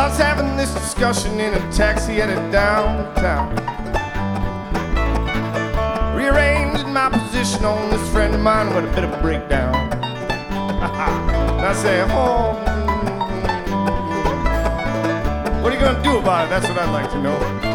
I was having this discussion in a taxi headed downtown, rearranging my position on this friend of mine with a bit of a breakdown. And I say, oh, what are you gonna do about it? That's what I'd like to know.